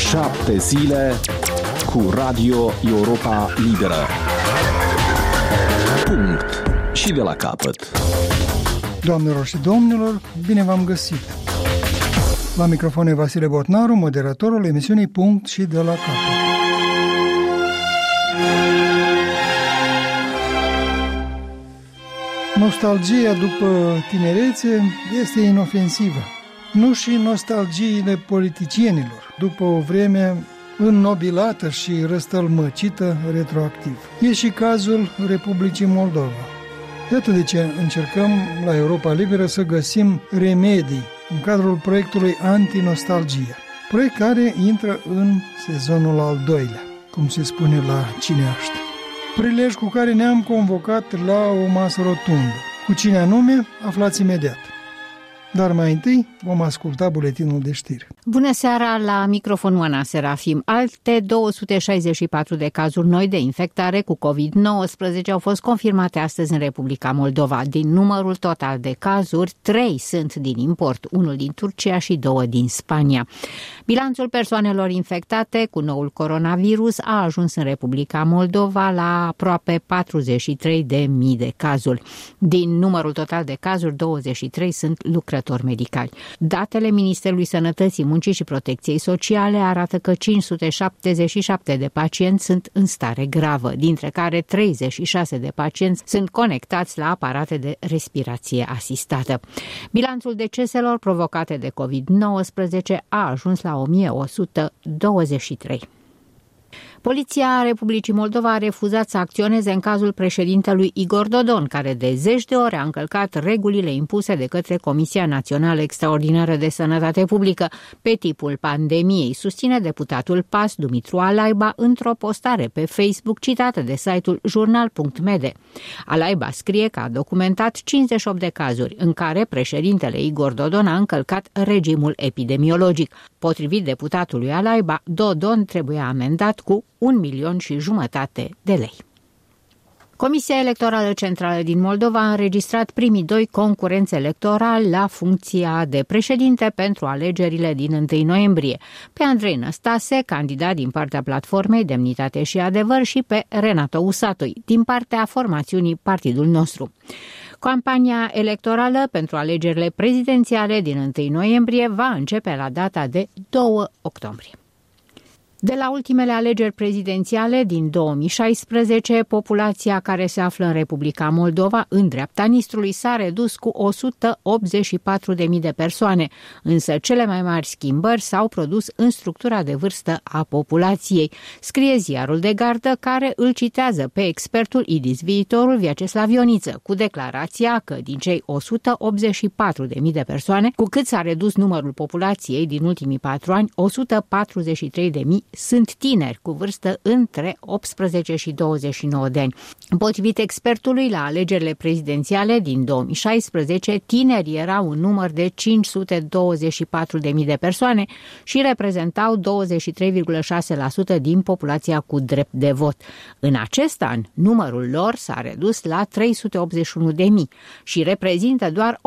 7 zile cu Radio Europa Liberă. Punct. Și de la capăt. Doamnelor și domnilor, bine v-am găsit! La microfon e Vasile Botnaru, moderatorul emisiunii Punct și de la capăt. Nostalgia după tinerețe este inofensivă. Nu și nostalgiile politicienilor, după o vreme înnobilată și răstălmăcită retroactiv. E și cazul Republicii Moldova. Iată de ce încercăm la Europa Liberă să găsim remedii în cadrul proiectului Antinostalgie, proiect care intră în sezonul al doilea, cum se spune la Cineaște. Prilej cu care ne-am convocat la o masă rotundă. Cu cine anume, aflați imediat. Dar mai întâi vom asculta buletinul de știri. Bună seara, la microfon Oana Serafim. Alte 264 de cazuri noi de infectare cu COVID-19 au fost confirmate astăzi în Republica Moldova. Din numărul total de cazuri, 3 sunt din import, 1 din Turcia și 2 din Spania. Bilanțul persoanelor infectate cu noul coronavirus a ajuns în Republica Moldova la aproape 43.000 de cazuri. Din numărul total de cazuri, 23 sunt lucrători medicali. Datele Ministerului Sănătății, Muncii și Protecției Sociale arată că 577 de pacienți sunt în stare gravă, dintre care 36 de pacienți sunt conectați la aparate de respirație asistată. Bilanțul deceselor provocate de COVID-19 a ajuns la 1123. Poliția Republicii Moldova a refuzat să acționeze în cazul președintelui Igor Dodon, care de zeci de ori a încălcat regulile impuse de către Comisia Națională Extraordinară de Sănătate Publică pe tipul pandemiei, susține deputatul PAS Dumitru Alaiba într-o postare pe Facebook citată de site-ul jurnal.md. Alaiba scrie că a documentat 58 de cazuri în care președintele Igor Dodon a încălcat regimul epidemiologic. Potrivit deputatului Alaiba, Dodon trebuie amendat cu 1,5 milion de lei. Comisia Electorală Centrală din Moldova a înregistrat primii 2 concurenți electorali la funcția de președinte pentru alegerile din 1 noiembrie, pe Andrei Năstase, candidat din partea platformei Demnitate și Adevăr, și pe Renato Usatoi, din partea formațiunii Partidul Nostru. Campania electorală pentru alegerile prezidențiale din 1 noiembrie va începe la data de 2 octombrie. De la ultimele alegeri prezidențiale din 2016, populația care se află în Republica Moldova, în dreapta Nistrului, s-a redus cu 184.000 de persoane, însă cele mai mari schimbări s-au produs în structura de vârstă a populației, scrie ziarul de gardă, care îl citează pe expertul IDIS Viitorul Vyacheslav Ioniță, cu declarația că din cei 184.000 de persoane, cu cât s-a redus numărul populației din ultimii 4 ani, 143.000 sunt tineri cu vârstă între 18 și 29 de ani. Potrivit expertului, la alegerile prezidențiale din 2016, tinerii erau un număr de 524.000 de persoane și reprezentau 23,6% din populația cu drept de vot. În acest an, numărul lor s-a redus la 381.000 și reprezintă doar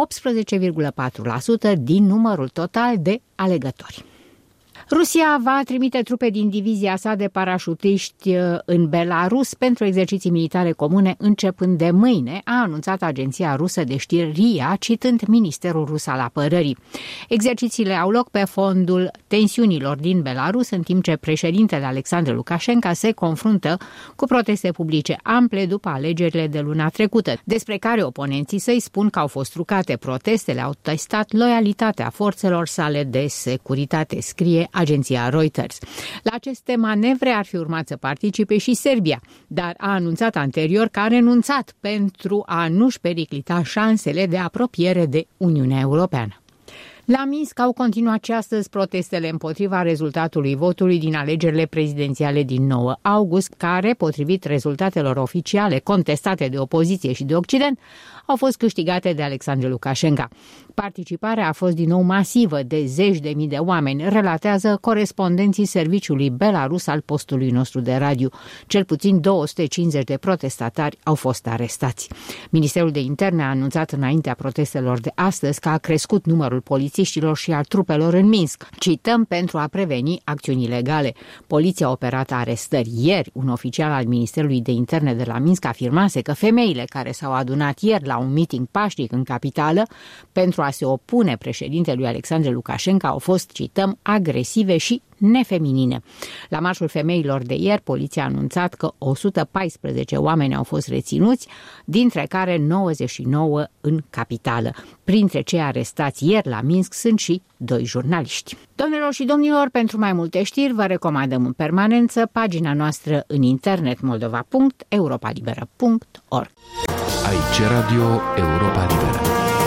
18,4% din numărul total de alegători. Rusia va trimite trupe din divizia sa de parașutiști în Belarus pentru exerciții militare comune începând de mâine, a anunțat agenția rusă de știri RIA, citând Ministerul Rus al Apărării. Exercițiile au loc pe fondul tensiunilor din Belarus, în timp ce președintele Alexandru Lukashenko se confruntă cu proteste publice ample după alegerile de luna trecută, despre care oponenții săi spun că au fost trucate. Protestele au testat loialitatea forțelor sale de securitate, scrie agenția Reuters. La aceste manevre ar fi urmat să participe și Serbia, dar a anunțat anterior că a renunțat pentru a nu-și periclita șansele de apropiere de Uniunea Europeană. La Minsk au continuat și astăzi protestele împotriva rezultatului votului din alegerile prezidențiale din 9 august, care, potrivit rezultatelor oficiale contestate de opoziție și de Occident, au fost câștigate de Alexandru Lukashenko. Participarea a fost din nou masivă, de zeci de mii de oameni, relatează corespondenții serviciului Belarus al postului nostru de radio. Cel puțin 250 de protestatari au fost arestați. Ministerul de Interne a anunțat înaintea protestelor de astăzi că a crescut numărul polițiștilor polițiștilor și al trupelor în Minsk. Cităm: pentru a preveni acțiuni ilegale. Poliția a operat arestări. Ieri, un oficial al Ministerului de Interne de la Minsk afirmase că femeile care s-au adunat ieri la un meeting pașnic în capitală pentru a se opune președintelui Alexandru Lukashenko au fost, cităm, agresive și nefeminine. La marșul femeilor de ieri, poliția a anunțat că 114 oameni au fost reținuți, dintre care 99 în capitală. Printre cei arestați ieri la Minsk sunt și 2 jurnaliști. Doamnelor și domnilor, pentru mai multe știri vă recomandăm în permanență pagina noastră în internet moldova.europalibera.org. Aici Radio Europa Liberă.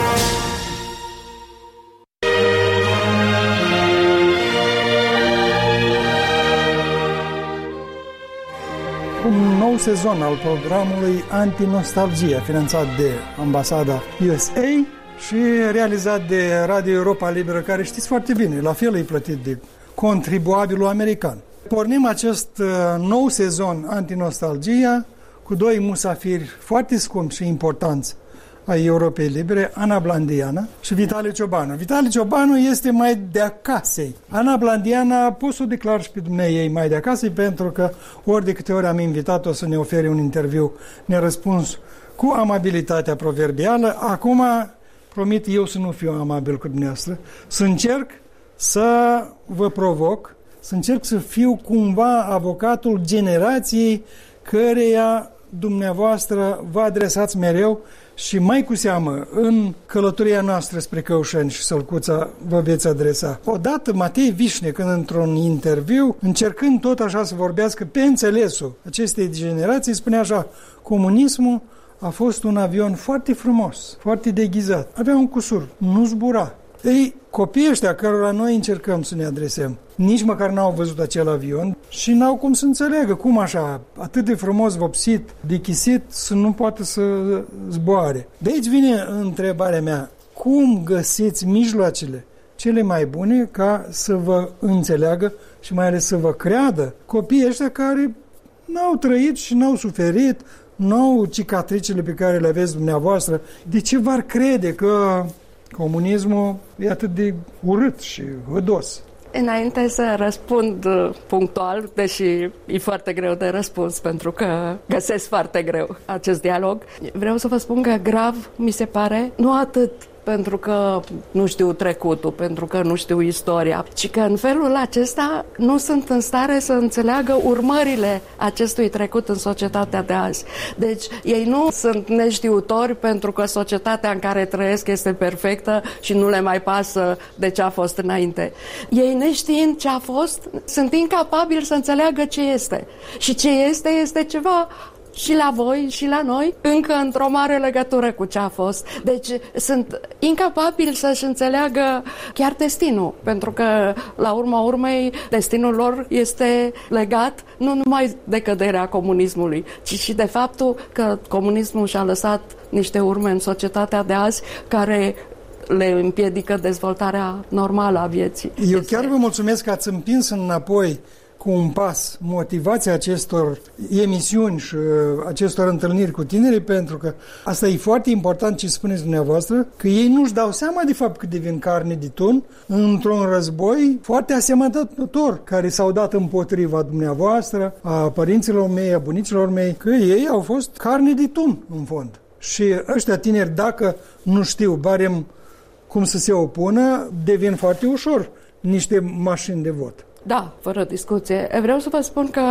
Un nou sezon al programului Antinostalgia, finanțat de Ambasada USA și realizat de Radio Europa Liberă, care știți foarte bine, la fel e plătit de contribuabilul american. Pornim acest nou sezon Antinostalgia cu 2 musafiri foarte scumpi și importanți ai Europei Libere, Ana Blandiana și Vitali Ciobanu. Vitali Ciobanu este mai de acasă. Ana Blandiana pot să o declar și pe dumneavoastră mai de acasă, pentru că ori de câte ori am invitat-o să ne ofere un interviu, ne-a răspuns cu amabilitatea proverbială. Acum promit eu să nu fiu amabil cu dumneavoastră, să încerc să vă provoc, să încerc să fiu cumva avocatul generației căreia dumneavoastră vă adresați mereu și mai cu seamă în călătoria noastră spre Căușeni și Sălcuța vă veți adresa. Odată Matei Vișnec, într-un interviu, încercând tot așa să vorbească pe înțelesul acestei generații, spunea așa: comunismul a fost un avion foarte frumos, foarte deghizat. Avea un cusur, nu zbura. Ei, copiii ăștia cărora noi încercăm să ne adresăm, nici măcar n-au văzut acel avion și n-au cum să înțeleagă cum așa, atât de frumos vopsit, dechisit, să nu poată să zboare. De aici vine întrebarea mea: cum găsiți mijloacele cele mai bune ca să vă înțeleagă și mai ales să vă creadă copiii ăștia care n-au trăit și n-au suferit, n-au cicatricele pe care le aveți dumneavoastră? De ce v-ar crede că comunismul e atât de urât și hădos? Înainte să răspund punctual, deși e foarte greu de răspuns, pentru că găsesc foarte greu acest dialog, vreau să vă spun că grav mi se pare, nu atât pentru că nu știu trecutul, pentru că nu știu istoria, ci că în felul acesta nu sunt în stare să înțeleagă urmările acestui trecut în societatea de azi. Deci ei nu sunt neștiutori pentru că societatea în care trăiesc este perfectă și nu le mai pasă de ce a fost înainte. Ei, neștiind ce a fost, sunt incapabili să înțeleagă ce este. Și ce este ceva și la voi și la noi, încă într-o mare legătură cu ce a fost. Deci sunt incapabili să-și înțeleagă chiar destinul, pentru că, la urma urmei, destinul lor este legat nu numai de căderea comunismului, ci și de faptul că comunismul și-a lăsat niște urme în societatea de azi care le împiedică dezvoltarea normală a vieții. Eu chiar vă mulțumesc că ați împins înapoi cu un pas motivația acestor emisiuni și acestor întâlniri cu tinerii, pentru că asta e foarte important ce spuneți dumneavoastră, că ei nu-și dau seama de fapt că devin carne de tun într-un război foarte asemănător, care s-au dat împotriva dumneavoastră, a părinților mei, a bunicilor mei, că ei au fost carne de tun în fond. Și ăștia tineri, dacă nu știu barem cum să se opună, devin foarte ușor niște mașini de vot. Da, fără discuție. Vreau să vă spun că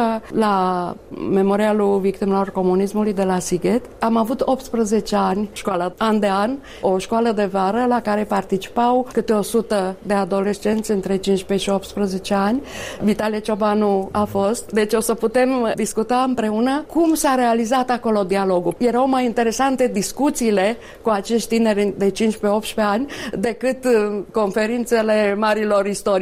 la Memorialul Victimelor Comunismului de la Sighet am avut 18 ani, școala an de an, o școală de vară la care participau câte 100 de adolescenți între 15 și 18 ani. Vitali Ciobanu a fost. Deci o să putem discuta împreună cum s-a realizat acolo dialogul. Erau mai interesante discuțiile cu acești tineri de 15-18 ani decât conferințele marilor istorici.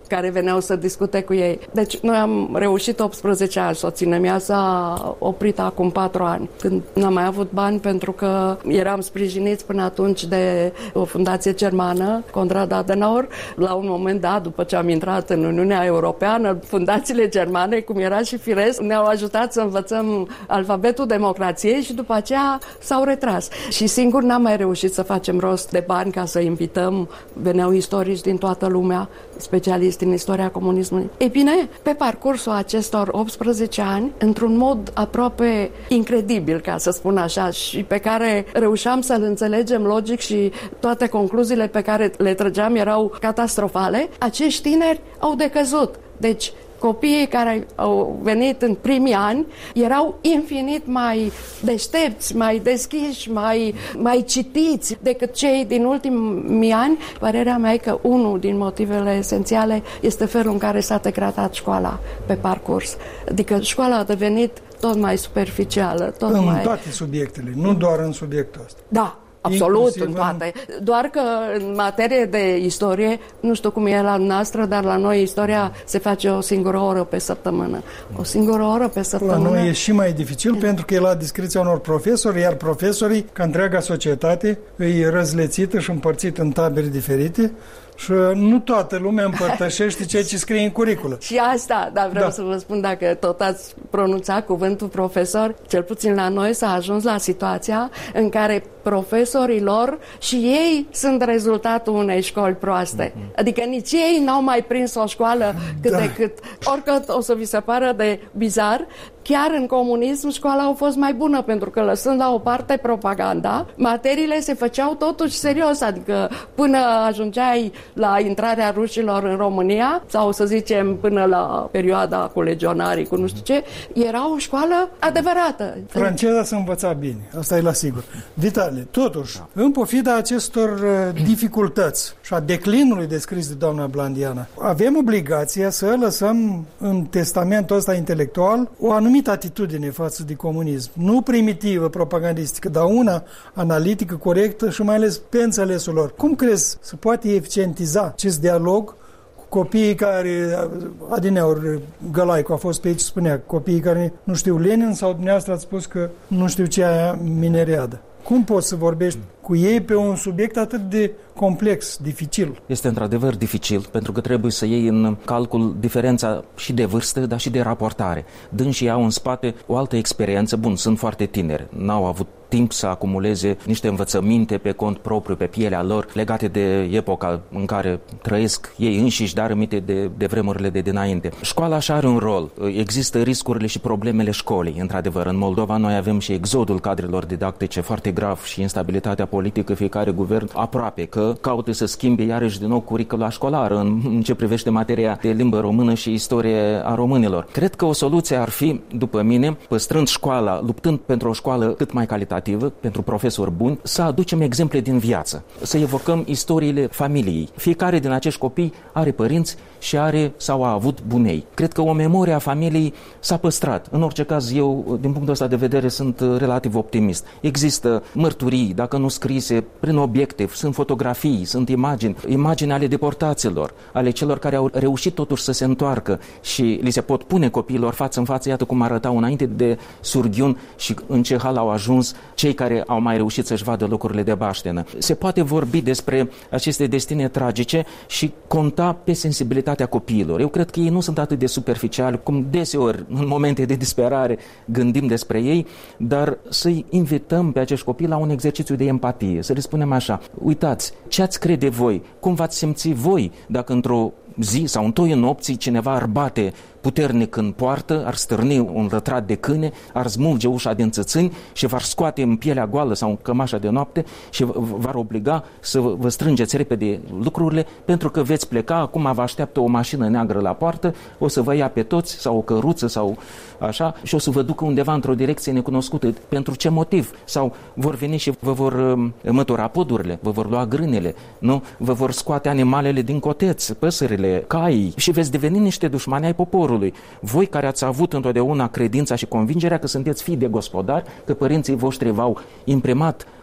care veneau să discute cu ei. Deci noi am reușit 18 ani, soția mea s-a oprit acum 4 ani, când n-am mai avut bani pentru că eram sprijiniți până atunci de o fundație germană, Konrad Adenauer. La un moment dat, după ce am intrat în Uniunea Europeană, fundațiile germane, cum era și firesc, ne-au ajutat să învățăm alfabetul democrației și după aceea s-au retras. Și singur n-am mai reușit să facem rost de bani ca să invităm, veneau istorici din toată lumea, specialiști în istoria comunismului. Ei bine, pe parcursul acestor 18 ani, într-un mod aproape incredibil, ca să spun așa, și pe care reușeam să-l înțelegem logic și toate concluziile pe care le trăgeam erau catastrofale, acești tineri au decăzut. Deci, copiii care au venit în primii ani erau infinit mai deștepți, mai deschiși, mai citiți decât cei din ultimii ani. Părerea mea e că unul din motivele esențiale este felul în care s-a degradat școala pe parcurs. Adică școala a devenit tot mai superficială. În toate subiectele, nu doar în subiectul ăsta. Da. Absolut, în toate. Doar că în materie de istorie, nu știu cum e la noastră, dar la noi istoria se face o singură oră pe săptămână. O singură oră pe săptămână. La noi e și mai dificil pentru că e la discreția unor profesori, iar profesorii, ca întreaga societate, e răzlețită și împărțită în tabere diferite. Și nu toată lumea împărtășește ceea ce scrie în curiculă. Și asta, dar vreau să vă spun, dacă tot ați pronunțat cuvântul profesor, cel puțin la noi s-a ajuns la situația în care profesorii lor și ei sunt rezultatul unei școli proaste. Adică nici ei n-au mai prins o școală cât de cât. Oricât o să vi se pară de bizar, chiar în comunism școala a fost mai bună, pentru că lăsând la o parte propaganda, materiile se făceau totuși serios, adică până ajungeai la intrarea rușilor în România, sau să zicem până la perioada cu legionarii, cu nu știu ce, era o școală adevărată. Franceza se învăța bine, asta e la sigur. Vitale, totuși, în pofida acestor dificultăți și a declinului descris de doamna Blandiana, avem obligația să lăsăm în testamentul ăsta intelectual o anumită atitudine față de comunism. Nu primitivă, propagandistică, dar una analitică, corectă și mai ales pe înțelesul lor. Cum crezi să poate eficientiza acest dialog cu copiii care, adineauri Gălaicu a fost pe aici, spunea, copiii care nu știu Lenin sau dumneavoastră ați spus că nu știu ce aia mineriadă. Cum poți să vorbești cu ei pe un subiect atât de complex, dificil? Este într-adevăr dificil, pentru că trebuie să iei în calcul diferența și de vârstă, dar și de raportare. Dânsii au în spate o altă experiență. Bun, sunt foarte tineri, n-au avut timp să acumuleze niște învățăminte pe cont propriu, pe pielea lor, legate de epoca în care trăiesc ei înșiși, dar aminte de vremurile de dinainte. Școala așa are un rol. Există riscurile și problemele școlii. Într-adevăr, în Moldova noi avem și exodul cadrelor didactice foarte grav și instabilitatea politică. Fiecare guvern aproape că caută să schimbe iarăși din nou curicula școlară în ce privește materia de limbă română și istorie a românilor. Cred că o soluție ar fi, după mine, păstrând școala, luptând pentru o școală cât mai calitativă, pentru profesori buni, să aducem exemple din viață, să evocăm istoriile familiei. Fiecare din acești copii are părinți și are sau a avut bunei. Cred că o memorie a familiei s-a păstrat. În orice caz, eu, din punctul ăsta de vedere, sunt relativ optimist. Există mărturii, dacă nu scrise, prin obiecte, sunt fotografii, sunt imagini ale deportaților, ale celor care au reușit totuși să se întoarcă și li se pot pune copiilor față în față, iată cum arătau înainte de Surghiun și în ce hal au ajuns cei care au mai reușit să-și vadă locurile de baștenă. Se poate vorbi despre aceste destine tragice și conta pe sensibilitatea copiilor. Eu cred că ei nu sunt atât de superficiali, cum deseori în momente de disperare gândim despre ei, dar să-i invităm pe acești copii la un exercițiu de empatie, să le spunem așa: uitați, ce ați crede voi, cum v-ați simți voi dacă într-o zi sau în toiul nopții cineva ar bate puternic în poartă, ar stârni un rătrat de câine, ar smulge ușa din țățâni și v-ar scoate în pielea goală sau în cămașa de noapte și v-ar obliga să vă strângeți repede lucrurile pentru că veți pleca, acum vă așteaptă o mașină neagră la poartă, o să vă ia pe toți sau o căruță sau așa și o să vă ducă undeva într-o direcție necunoscută. Pentru ce motiv? Sau vor veni și vă vor mătura podurile, vă vor lua grânele, nu? Vă vor scoate animalele din coteț, păsările, caii și veți deveni niște dușmani ai poporului. Voi care ați avut întotdeauna credința și convingerea că sunteți fii de gospodari, că părinții voștri v-au imprimat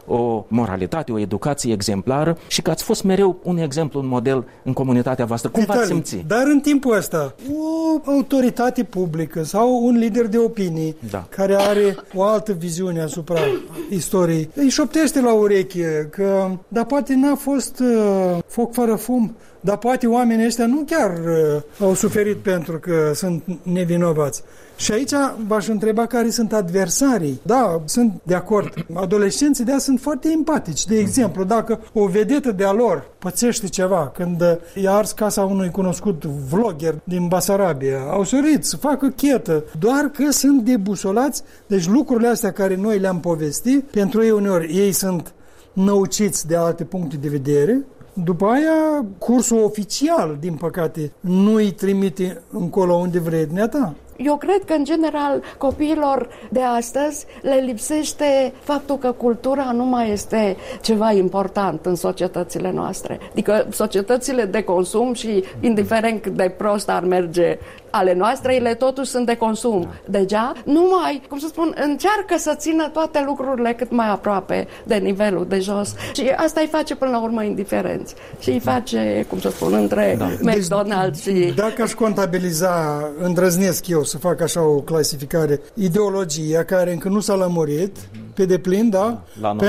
o moralitate, o educație exemplară și că ați fost mereu un exemplu, un model în comunitatea voastră. Cum v-ați simți? Dar în timpul ăsta, o autoritate publică sau un lider de opinii care are o altă viziune asupra istoriei, îi șoptește la ureche că, dar poate n-a fost foc fără fum, dar poate oamenii ăștia nu chiar au suferit pentru că sunt nevinovați. Și aici v-aș întreba care sunt adversarii. Da, sunt de acord. Adolescenții de azi sunt foarte empatici. De exemplu, dacă o vedetă de-a lor pățește ceva, când i-a ars casa unui cunoscut vlogger din Basarabia, au sărit să facă chetă, doar că sunt debusolați. Deci lucrurile astea care noi le-am povestit, pentru ei uneori ei sunt năuciți de alte puncte de vedere. După aia, cursul oficial, din păcate, nu îi trimite încolo unde vrei dumneata. Eu cred că, în general, copiilor de astăzi le lipsește faptul că cultura nu mai este ceva important în societățile noastre. Adică societățile de consum și, indiferent cât de prost ar merge ale noastre, ele totuși sunt de consum. Deja, nu mai, cum să spun, încearcă să țină toate lucrurile cât mai aproape de nivelul de jos. Și asta îi face până la urmă indiferenți. Și îi face, cum să spun, între McDonald's și... Dacă aș contabiliza, îndrăznesc eu să fac așa o clasificare, ideologia care încă nu s-a lămurit pe deplin, da?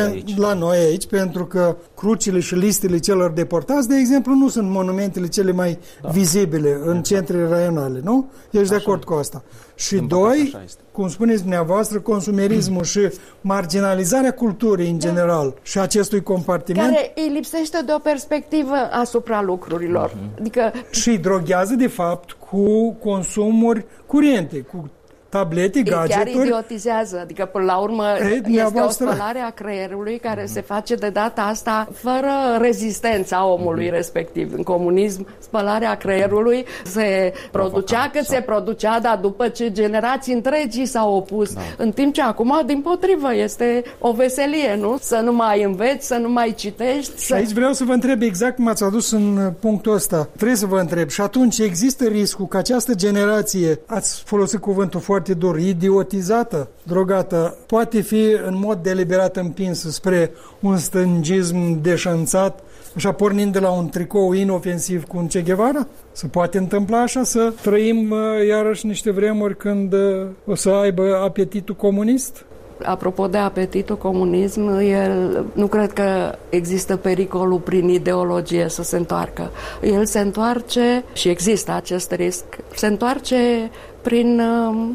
La noi aici, pentru că crucile și listele celor deportați, de exemplu, nu sunt monumentele cele mai vizibile în centrele raionale, nu? Ești de acord cu asta? Și doi, cum spuneți dumneavoastră, consumerismul și marginalizarea culturii în general și acestui compartiment. Care îi lipsește de o perspectivă asupra lucrurilor. Adică... Și droghează, de fapt, cu consumuri curente, cu tablete, gadgeturi. Chiar idiotizează, adică până la urmă este o spălare a creierului care se face de data asta fără rezistența omului respectiv. În comunism, spălarea creierului se producea cât se producea, dar după ce generații întregi s-au opus. În timp ce acum, dimpotrivă, este o veselie, nu? Să nu mai înveți, să nu mai citești. Și aici vreau să vă întreb exact cum ați adus în punctul ăsta. Trebuie să vă întreb. Și atunci există riscul că această generație, ați folosit cuvântul foarte dur, idiotizată, drogată, poate fi în mod deliberat împinsă spre un stângism deșanțat, așa pornind de la un tricou inofensiv cu un Che Guevara? Se poate întâmpla așa, să trăim iarăși niște vremuri când o să aibă apetitul comunist? Apropo de apetitul comunism, el nu cred că există pericolul prin ideologie să se întoarcă. El se întoarce, și există acest risc, se întoarce prin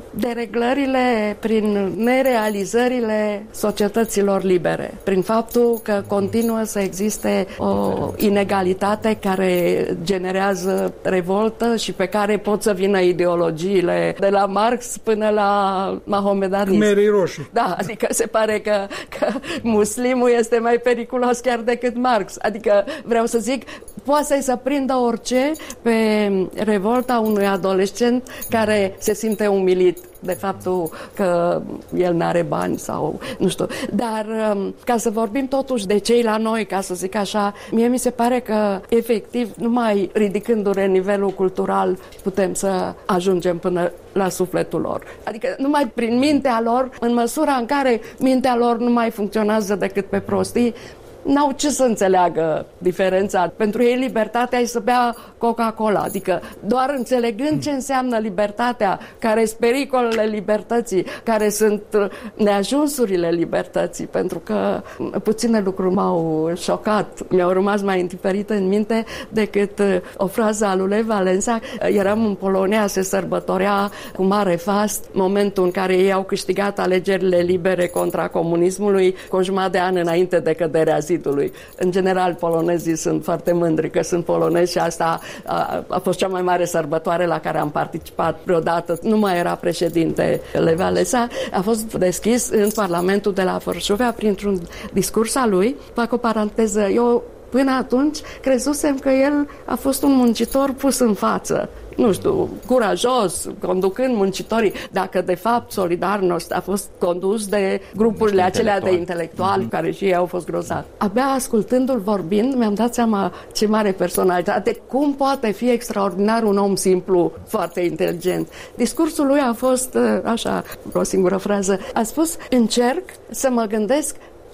dereglările, prin nerealizările societăților libere, prin faptul că continuă să existe o inegalitate care generează revoltă și pe care pot să vină ideologiile de la Marx până la mahomedanism. Khmerii roșii. Da, adică se pare că muslimul este mai periculos chiar decât Marx. Adică, vreau să zic, poate să prindă orice pe revolta unui adolescent care se simte umilit de faptul că el n-are bani sau nu știu. Dar ca să vorbim totuși de cei la noi, ca să zic așa, mie mi se pare că efectiv numai ridicându-ne nivelul cultural putem să ajungem până la sufletul lor. Adică numai prin mintea lor, în măsura în care mintea lor nu mai funcționează decât pe prostii, n-au ce să înțeleagă diferența. Pentru ei libertatea e să bea Coca-Cola. Adică doar înțelegând ce înseamnă libertatea, care sunt pericolele libertății, care sunt neajunsurile libertății, pentru că puține lucruri m-au șocat. Mi-au rămas mai întipărite în minte decât o frază a lui Lech Walesa. Eram în Polonia, se sărbătorea cu mare fast momentul în care ei au câștigat alegerile libere contra comunismului cu o jumătate de an înainte de căderea zidului. În general, polonezii sunt foarte mândri că sunt polonezi și asta a fost cea mai mare sărbătoare la care am participat vreodată. Nu mai era președinte Lech Walesa. A fost deschis în Parlamentul de la Varsovia printr-un discurs al lui. Fac o paranteză. Eu până atunci crezusem că el a fost un muncitor pus în față. Nu știu, curajos, conducând muncitorii, dacă de fapt Solidarność a fost condus de grupurile acelea de intelectuali care și ei au fost grozavi. Abia ascultându-l vorbind, mi-am dat seama ce mare personalitate, cum poate fi extraordinar un om simplu, foarte inteligent. Discursul lui a fost așa, o singură frază. A spus, încerc să mă gândesc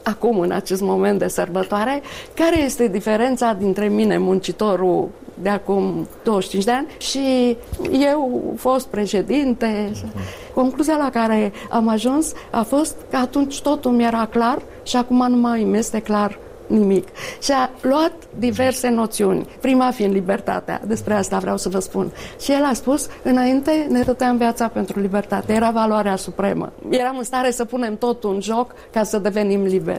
acum, în acest moment de sărbătoare, care este diferența dintre mine, muncitorul de acum 25 de ani, și eu, fost președinte. Concluzia la care am ajuns a fost că atunci totul mi-era clar și acum nu mai îmi este clar nimic. Și a luat diverse noțiuni, prima fiind libertatea, despre asta vreau să vă spun. Și el a spus, înainte ne dăteam viața pentru libertate, era valoarea supremă. Eram în stare să punem totul în joc ca să devenim liberi.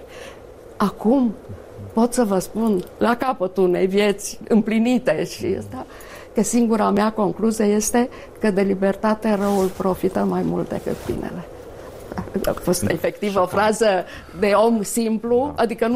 Acum pot să vă spun, la capătul unei vieți împlinite și asta, că singura mea concluzie este că de libertate răul profită mai mult decât binele. A fost efectiv o frază de om simplu, adică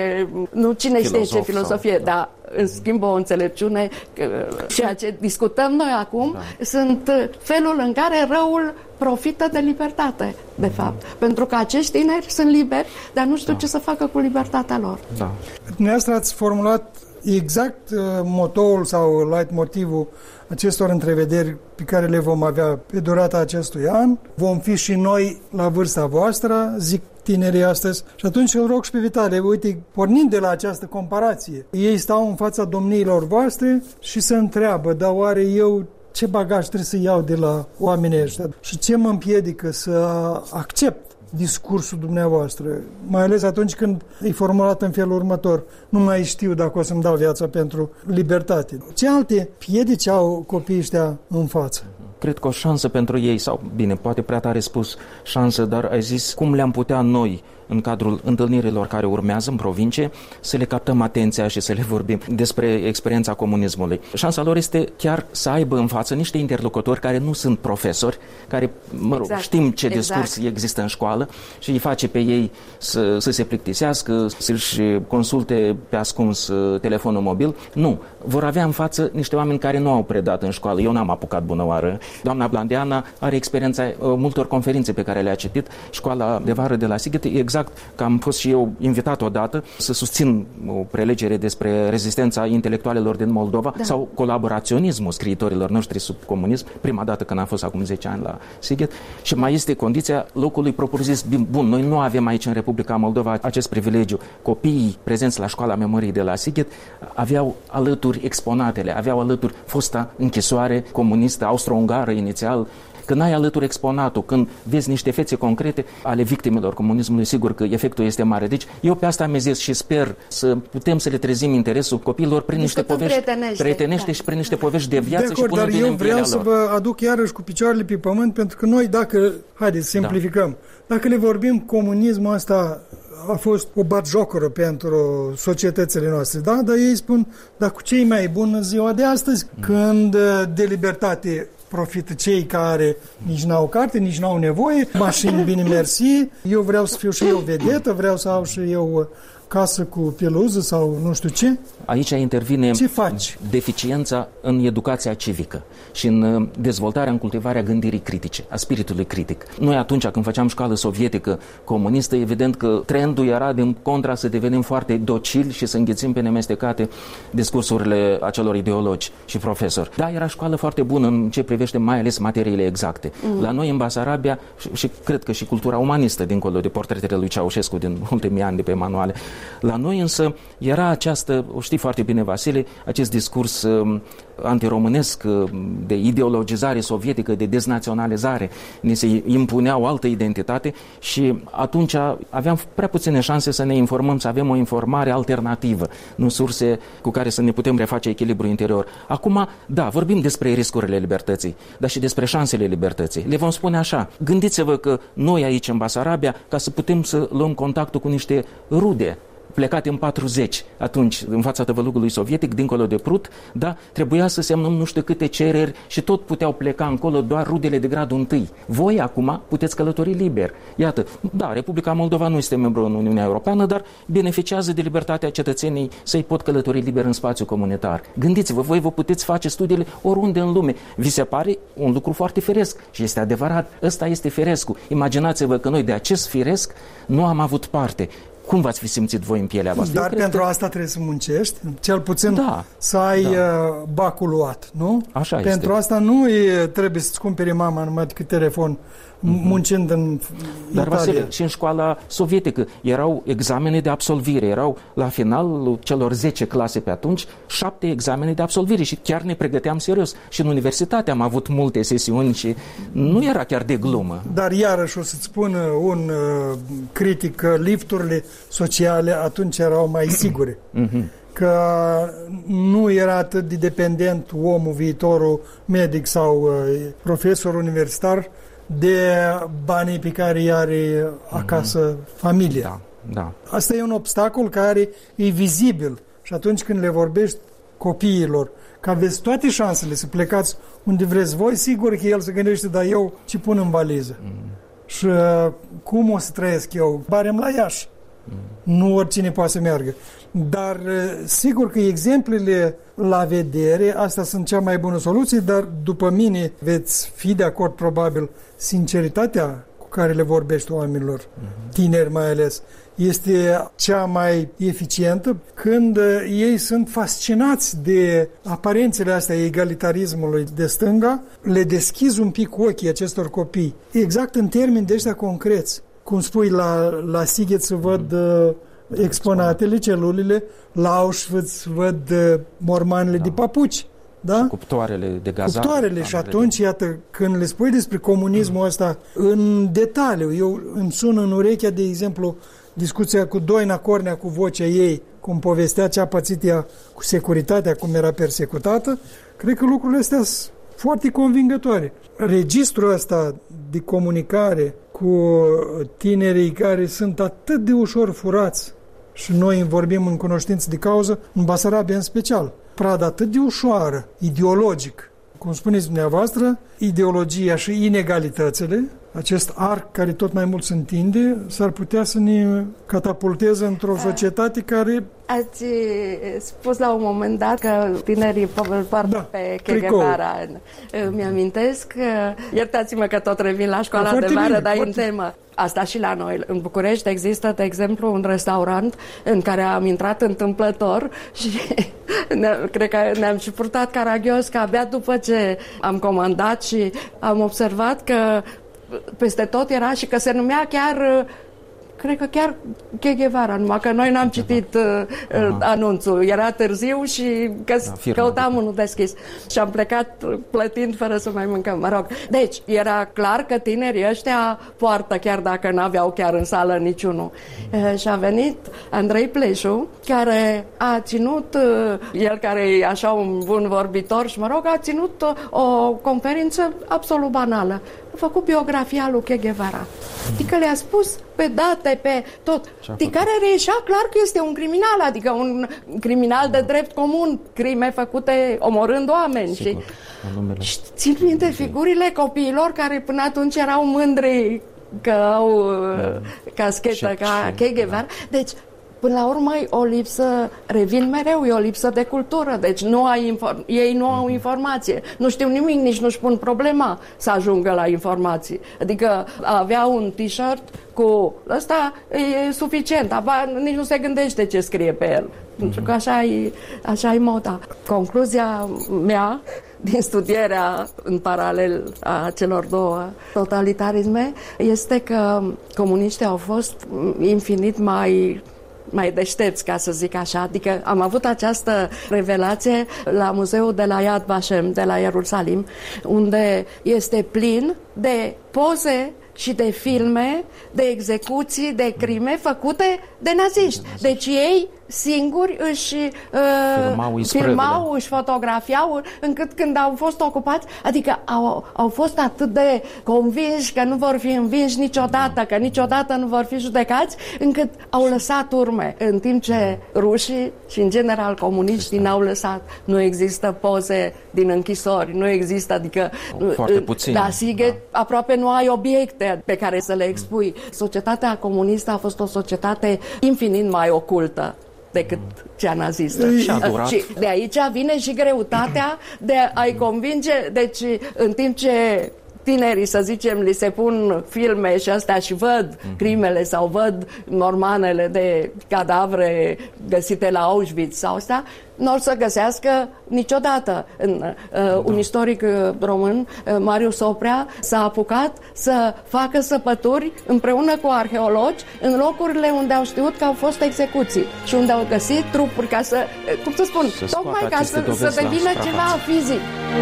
nu cine știe ce filosofie, dar în schimb o înțelepciune. Ceea ce discutăm noi acum sunt felul în care răul profită de libertate, de fapt. Pentru că acești tineri sunt liberi, dar nu știu ce să facă cu libertatea lor. Dumneavoastră ați formulat exact motoul sau leitmotivul acestor întrevederi pe care le vom avea pe durata acestui an. Vom fi și noi la vârsta voastră, zic tinerii astăzi. Și atunci îl rog și pe Vitalie, uite, pornind de la această comparație, ei stau în fața domniilor voastre și se întreabă, dar oare eu ce bagaj trebuie să iau de la oamenii ăștia și ce mă împiedică să accept discursul dumneavoastră, mai ales atunci când e formulat în felul următor: nu mai știu dacă o să-mi dau viața pentru libertate. Ce alte piedici au copiii ăștia în față? Cred că o șansă pentru ei, sau bine, poate prea tare spus șansă, dar ai zis cum le-am putea noi, în cadrul întâlnirilor care urmează în provincie, să le captăm atenția și să le vorbim despre experiența comunismului. Șansa lor este chiar să aibă în față niște interlocutori care nu sunt profesori, care, știm ce discurs există în școală și îi face pe ei să se plictisească, să-și consulte pe ascuns telefonul mobil. Nu. Vor avea în față niște oameni care nu au predat în școală. Eu n-am apucat bună oară. Doamna Blandeana are experiența multor conferințe pe care le-a citit. Școala de vară de la Sighet, exact că am fost și eu invitat odată să susțin o prelegere despre rezistența intelectualelor din Moldova sau colaboraționismul scriitorilor noștri sub comunism, prima dată când am fost acum 10 ani la Sighet. Și mai este condiția locului propriu-zis. Bun, noi nu avem aici în Republica Moldova acest privilegiu. Copiii prezenți la Școala Memoriei de la Sighet aveau alături exponatele, aveau alături fosta închisoare comunistă austro-ungară inițial. Când ai alături exponatul, când vezi niște fețe concrete ale victimelor comunismului, sigur că efectul este mare. Deci eu pe asta amezesc și sper să putem să le trezim interesul copiilor prin niște povești prietenești și prin niște povești de viață. De acord, dar eu vreau să vă aduc iarăși cu picioarele pe pământ, pentru că noi, dacă, haideți să simplificăm, dacă le vorbim, comunismul ăsta a fost o batjocoră pentru societățile noastre, da? Dar ei spun, dar cu ce e mai bun în ziua de astăzi, când de libertate profită cei care nici n-au carte, nici n-au nevoie, mașini bine mersi, eu vreau să fiu și eu vedetă, vreau să au și eu casă cu peluză sau nu știu ce. Aici intervine deficiența în educația civică și în dezvoltarea, în cultivarea gândirii critice, a spiritului critic. Noi atunci când făceam școală sovietică comunistă, evident că trendul era din contra să devenim foarte docili și să înghețim pe nemestecate discursurile acelor ideologi și profesori. Da, era școală foarte bună în ce privește mai ales materiile exacte. La noi în Basarabia și cred că și cultura umanistă, dincolo de portretele lui Ceaușescu din ultimii ani de pe manuale, la noi însă era această, o știi foarte bine Vasile, acest discurs antiromânesc de ideologizare sovietică, de deznaționalizare. Ni se impunea o altă identitate și atunci aveam prea puține șanse să ne informăm, să avem o informare alternativă, nu surse cu care să ne putem reface echilibrul interior. Acum, da, vorbim despre riscurile libertății, dar și despre șansele libertății. Le vom spune așa: gândiți-vă că noi aici în Basarabia, ca să putem să luăm contactul cu niște rude plecate în 40, atunci, în fața tăvălugului sovietic, dincolo de Prut, da, trebuia să semnăm nu știu câte cereri și tot puteau pleca încolo doar rudele de gradul 1. Voi, acum, puteți călători liber. Iată, da, Republica Moldova nu este membru în Uniunea Europeană, dar beneficiază de libertatea cetățenii să-i pot călători liber în spațiu comunitar. Gândiți-vă, voi vă puteți face studiile oriunde în lume. Vi se pare un lucru foarte firesc și este adevărat. Ăsta este firescul. Imaginați-vă că noi de acest firesc nu am avut parte. Cum v-ați fi simțit voi în pielea voastră? Dar pentru asta trebuie să muncești, cel puțin să ai bacul luat, nu? Așa pentru asta nu trebuie să-ți cumpere mama numai decât telefon muncind în Dar Italia. Vasile, și în școala sovietică erau examene de absolvire, erau la finalul celor 10 clase pe atunci 7 examene de absolvire și chiar ne pregăteam serios. Și în universitate am avut multe sesiuni și nu era chiar de glumă. Dar iarăși o să-ți spun un critic că lifturile sociale atunci erau mai sigure. Că nu era atât de dependent omul, viitorul medic sau profesor universitar de banii pe care îi are acasă familia. Da. Asta e un obstacol care e vizibil și atunci când le vorbești copiilor că aveți toate șansele să plecați unde vreți voi, sigur că el se gândește, dar eu ce pun în valiză? Și cum o să trăiesc eu? Barem la Iași. Nu oricine poate să meargă. Dar sigur că exemplele la vedere, astea sunt cea mai bună soluție, dar după mine veți fi de acord probabil sinceritatea cu care le vorbești oamenilor, tineri mai ales, este cea mai eficientă când ei sunt fascinați de aparențele astea egalitarismului de stânga, le deschizi un pic ochii acestor copii, exact în termeni de ăștia concreți. Cum spui, la Sighet să văd exponatele, celulele, la Auschwitz văd mormanele de papuci. Da? Cuptoarele de gazare. Cuptoarele și atunci, iată, când le spui despre comunismul ăsta în detaliu, eu îmi sună în urechea, de exemplu, discuția cu Doina Cornea, cu vocea ei, cum povestea ce a pățit ea cu securitatea, cum era persecutată, cred că lucrurile astea sunt foarte convingătoare. Registrul ăsta de comunicare cu tinerii care sunt atât de ușor furați și noi vorbim în cunoștință de cauză, în Basarabia în special. Pradă atât de ușoară, ideologic, cum spuneți dumneavoastră, ideologia și inegalitățile, acest arc care tot mai mult se întinde, s-ar putea să ne catapulteze într-o societate care... Ați spus la un moment dat că tinerii îl poartă pe Che Guevara. Mi-amintesc, iertați-mă că tot revin la școala de vară, dar e în temă. Asta și la noi. În București există, de exemplu, un restaurant în care am intrat întâmplător și cred că ne-am și purtat caragios, că abia după ce am comandat și am observat că peste tot era și că se numea chiar... Cred că chiar Che Guevara, numai că noi n-am citit anunțul. Era târziu și căutam unul deschis. Și am plecat plătind fără să mai mâncăm. Mă rog. Deci, era clar că tinerii ăștia poartă, chiar dacă n-aveau chiar în sală niciunul. Și a venit Andrei Pleșu, care a ținut, el care e așa un bun vorbitor și, mă rog, a ținut o conferință absolut banală. A făcut biografia lui Che Guevara. Adică le-a spus pe date, pe tot. De care reieșea clar că este un criminal, adică un criminal de drept comun, crime făcute omorând oameni. Sigur, și țin minte figurile copiilor care până atunci erau mândri că au caschetă ca Che Guevara. Deci, până la urmă, o lipsă, revin mereu, e o lipsă de cultură, deci ei nu au informație, nu știu nimic, nici nu-și pun problema să ajungă la informații. Adică avea un t-shirt cu ăsta e suficient, nici nu se gândește ce scrie pe el, pentru că așa e moda. Concluzia mea din studierea în paralel a celor două totalitarisme este că comuniștii au fost infinit mai deștepți, ca să zic așa. Adică am avut această revelație la muzeul de la Yad Vashem, de la Ierusalim, unde este plin de poze și de filme, de execuții, de crime făcute de naziști. Deci ei singuri își filmau, își fotografiau, încât când au fost ocupați, adică au fost atât de convinși că nu vor fi învinși niciodată, că niciodată nu vor fi judecați, încât au lăsat urme, în timp ce rușii și în general comuniștii n-au lăsat. Nu există poze din închisori, nu există, adică foarte puțin. La Sighet aproape nu ai obiecte pe care să le expui. Societatea comunistă a fost o societate infinit mai ocultă decât cea nazistă. Și de aici vine și greutatea de a-i convinge, deci în timp ce tinerii, să zicem, li se pun filme și astea și văd crimele sau văd mormanele de cadavre găsite la Auschwitz sau astea, nu o să găsească niciodată. Un istoric român, Marius Oprea, s-a apucat să facă săpături împreună cu arheologi în locurile unde au știut că au fost execuții și unde au găsit trupuri ca să, cum să spun, tocmai ca să devină ceva fizic.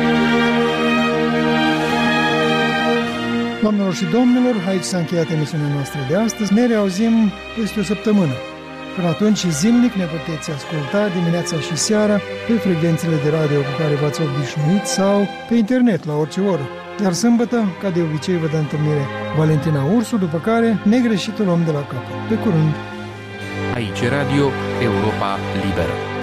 Doamnelor și domnilor, aici s-a încheiat emisiunea noastră de astăzi. Ne reauzim peste o săptămână. Până atunci, zilnic ne puteți asculta dimineața și seara pe frecvențele de radio cu care v-ați obișnuit sau pe internet la orice oră. Iar sâmbătă, ca de obicei, vă dă întâlnire Valentina Ursu, după care negreșitul om de la capăt. Pe curând! Aici Radio Europa Liberă.